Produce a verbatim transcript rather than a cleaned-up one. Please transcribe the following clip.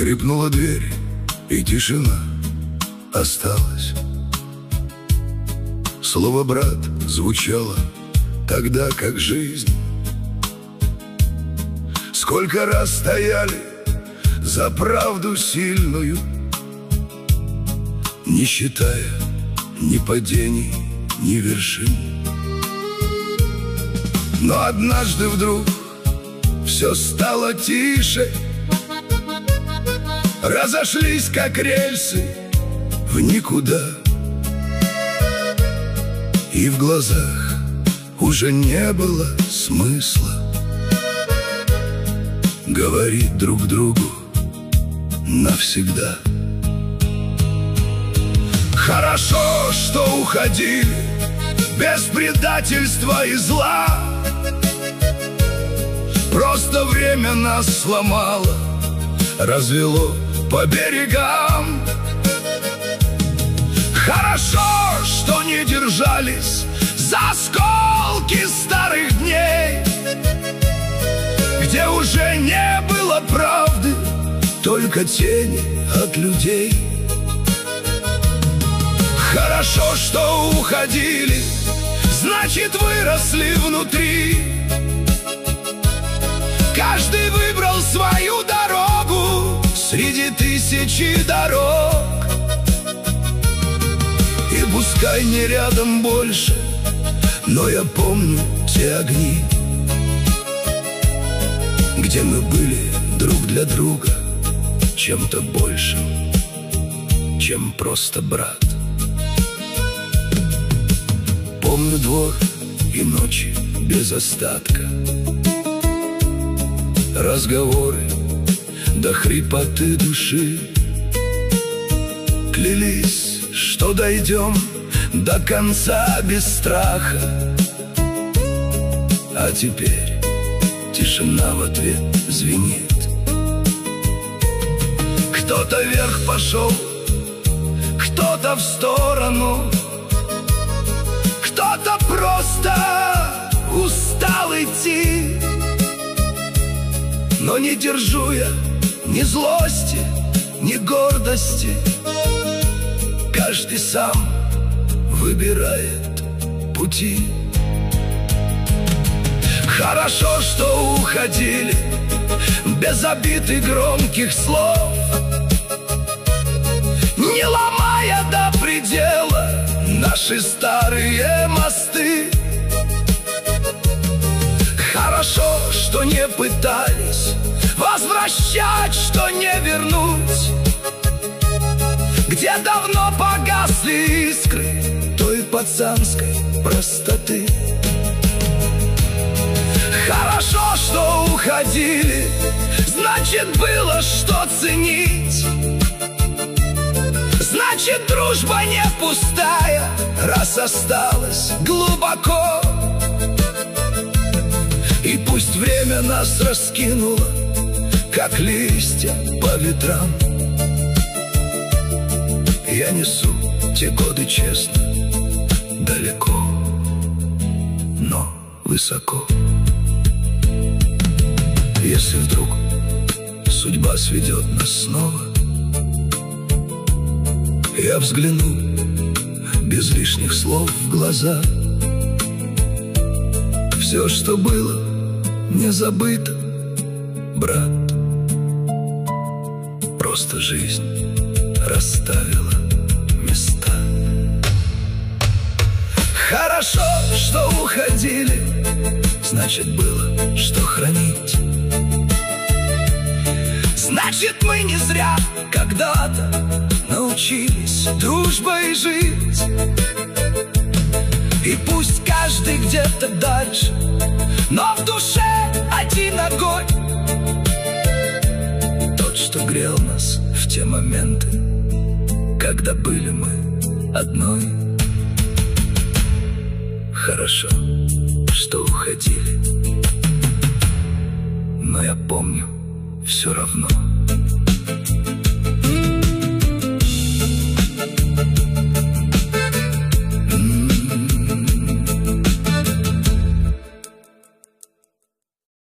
Скрипнула дверь, и тишина осталась. Слово «брат» звучало тогда, как жизнь. Сколько раз стояли за правду сильную, не считая ни падений, ни вершин. Но однажды вдруг все стало тише, разошлись, как рельсы, в никуда. И в глазах уже не было смысла говорить друг другу навсегда. Хорошо, что уходили без предательства и зла. Просто время нас сломало, развело по берегам. Хорошо, что не держались за осколки старых дней, где уже не было правды, только тени от людей. Хорошо, что уходили, значит, выросли внутри. Каждый выбрал свою дорогу среди тысячи дорог. И пускай не рядом больше, но я помню те огни, где мы были друг для друга чем-то большим, чем просто брат. Помню двор и ночи без остатка, разговоры до хрипоты души. Клялись, что дойдем до конца без страха, а теперь тишина в ответ звенит. Кто-то вверх пошел, кто-то в сторону, кто-то просто устал идти. Но не держу я ни злости, ни гордости. Каждый сам выбирает пути. Хорошо, что уходили без обид и громких слов, не ломая до предела наши старые мосты. Хорошо, что не пытались возвращать, что не вернуть, где давно погасли искры той пацанской простоты. Хорошо, что уходили, значит, было что ценить. Значит, дружба не пустая, раз осталась глубоко. И пусть время нас раскинуло, как листья по ветрам, я несу те годы честно, далеко, но высоко. Если вдруг судьба сведет нас снова, я взгляну без лишних слов в глаза. Все, что было, не забыто, брат. Просто жизнь расставила места. Хорошо, что уходили, значит, было что хранить. Значит, мы не зря когда-то научились дружбой жить. И пусть каждый где-то дальше, но в душе один огонь, тот, что грел нас в те моменты, когда были мы одной. Хорошо, что уходили, но я помню все равно.